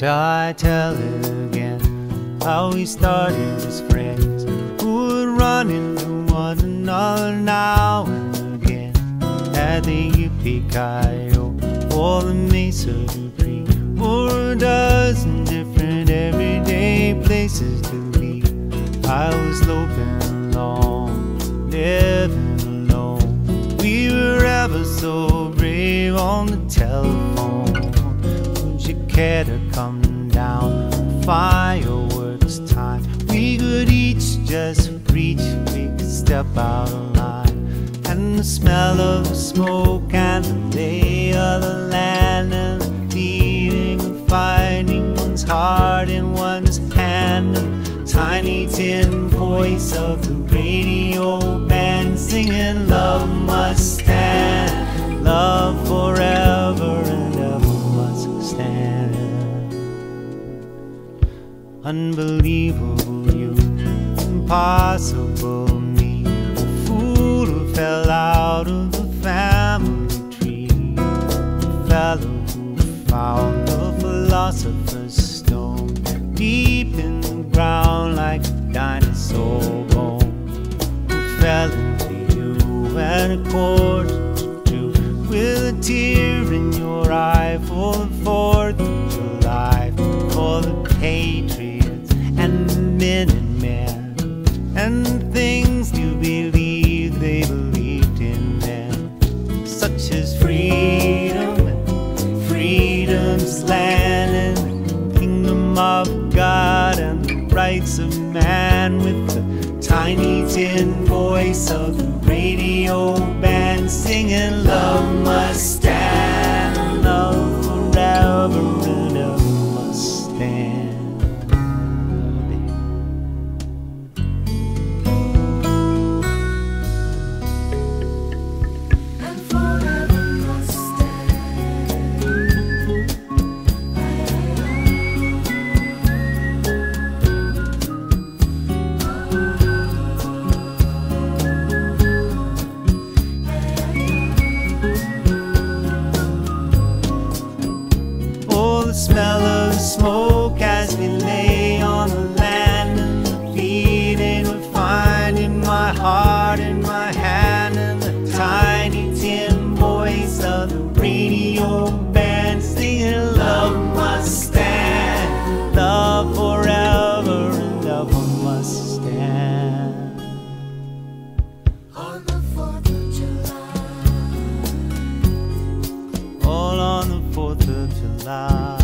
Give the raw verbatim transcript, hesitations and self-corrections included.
Shall I tell it again, how we started as friends, who would run into one another now and again, at the Yippee-Ki-Yo or the Mesa Dupree, or a dozen different everyday places to be. I was loping along, living alone. We were ever so brave on the telephone. Would you care to come down? Fireworks time. We could each just reach, we could step out of line. And the smell of the smoke and the lay of the land, and the feeling of finding one's heart in one's hand, and the tiny tin voice of the radio band singing love must stand, love forever and ever must stand. Unbelievable you, impossible me, a fool who fell out of the family tree, a fellow who found the philosopher's stone deep in the ground like a dinosaur bone, who fell into you at a quarter to two, with a tear in your eye for the fourth of July, for the patriots and the Minutemen, and the things you believe they believed in them, such as freedom and freedom's land, and the kingdom of God and the rights of man, with the tiny tin voice of the radio band singing love must stand, love forever and ever must stand. The smell of smoke as we lay on the land, and the feeling we find in my heart, in my hand, and the tiny tin voice of the radio band singing love must stand, love forever and ever must stand. On the fourth of July, All on the fourth of July.